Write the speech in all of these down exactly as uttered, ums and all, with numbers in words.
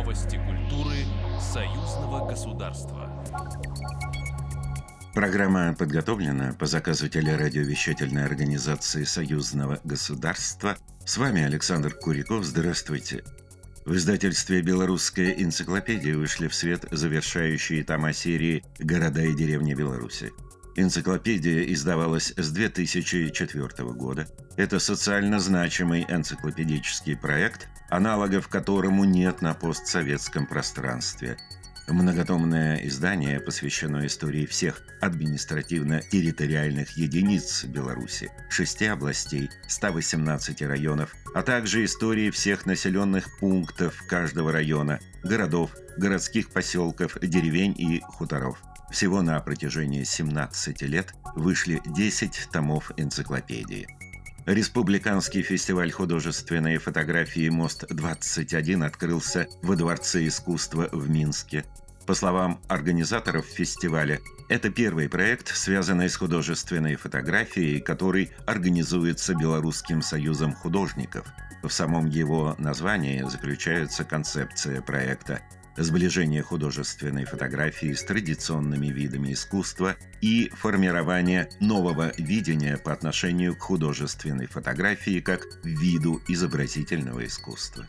Новости культуры союзного государства. Программа подготовлена по заказу телерадиовещательной организации союзного государства. С вами Александр Куриков. Здравствуйте. В издательстве «Белорусская энциклопедия» вышли в свет завершающие тома серии «Города и деревни Беларуси». Энциклопедия издавалась с две тысячи четвёртого года. Это социально значимый энциклопедический проект, аналогов которому нет на постсоветском пространстве. Многотомное издание посвящено истории всех административно-территориальных единиц Беларуси, шести областей, ста восемнадцати районов, а также истории всех населенных пунктов каждого района, городов, городских поселков, деревень и хуторов. Всего на протяжении семнадцати лет вышли десять томов энциклопедии. Республиканский фестиваль художественной фотографии «Мост-двадцать один» открылся во Дворце искусства в Минске. По словам организаторов фестиваля, это первый проект, связанный с художественной фотографией, который организуется Белорусским союзом художников. В самом его названии заключается концепция проекта – сближение художественной фотографии с традиционными видами искусства и формирование нового видения по отношению к художественной фотографии как виду изобразительного искусства.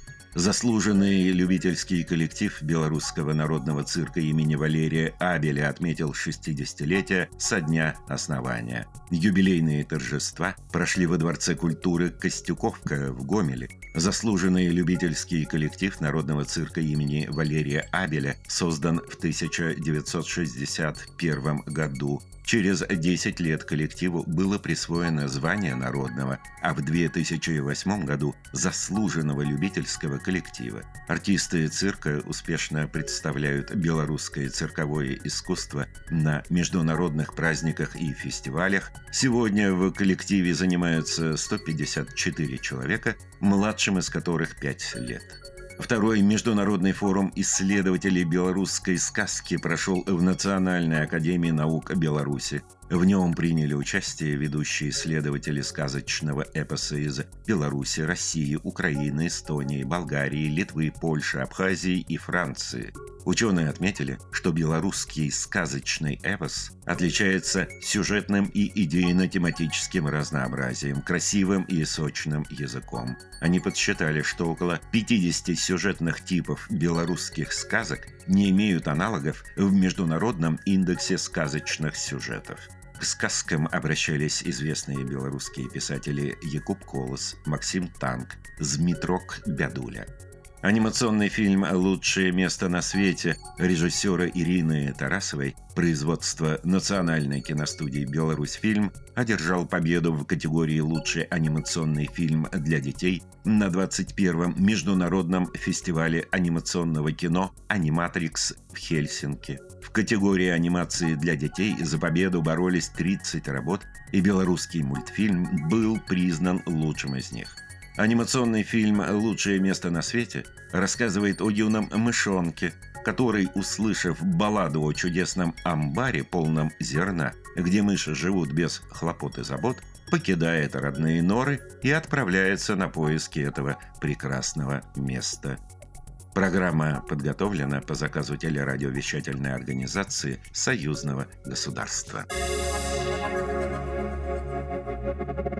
Заслуженный любительский коллектив Белорусского народного цирка имени Валерия Абеля отметил шестидесятилетие со дня основания. Юбилейные торжества прошли во Дворце культуры «Костюковка» в Гомеле. Заслуженный любительский коллектив народного цирка имени Валерия Абеля создан в тысяча девятьсот шестьдесят первом году. Через десять лет коллективу было присвоено звание народного, а в две тысячи восьмом году – заслуженного любительского коллектива. Артисты цирка успешно представляют белорусское цирковое искусство на международных праздниках и фестивалях. Сегодня в коллективе занимаются сто пятьдесят четыре человека, младшим из которых пять лет. Второй международный форум исследователей белорусской сказки прошел в Национальной академии наук Беларуси. В нем приняли участие ведущие исследователи сказочного эпоса из Беларуси, России, Украины, Эстонии, Болгарии, Литвы, Польши, Абхазии и Франции. Ученые отметили, что белорусский сказочный эпос отличается сюжетным и идейно-тематическим разнообразием, красивым и сочным языком. Они подсчитали, что около пятидесяти сюжетных типов белорусских сказок не имеют аналогов в Международном индексе сказочных сюжетов. К сказкам обращались известные белорусские писатели Якуб Колос, Максим Танк, Змитрок Бядуля. Анимационный фильм «Лучшее место на свете» режиссера Ирины Тарасовой, производство Национальной киностудии «Беларусьфильм», одержал победу в категории «Лучший анимационный фильм для детей» на двадцать первом международном фестивале анимационного кино «Аниматрикс» в Хельсинки. В категории анимации для детей за победу боролись тридцать работ, и белорусский мультфильм был признан лучшим из них. Анимационный фильм «Лучшее место на свете» рассказывает о юном мышонке, который, услышав балладу о чудесном амбаре, полном зерна, где мыши живут без хлопот и забот, покидает родные норы и отправляется на поиски этого прекрасного места. Программа подготовлена по заказу телерадиовещательной организации союзного государства.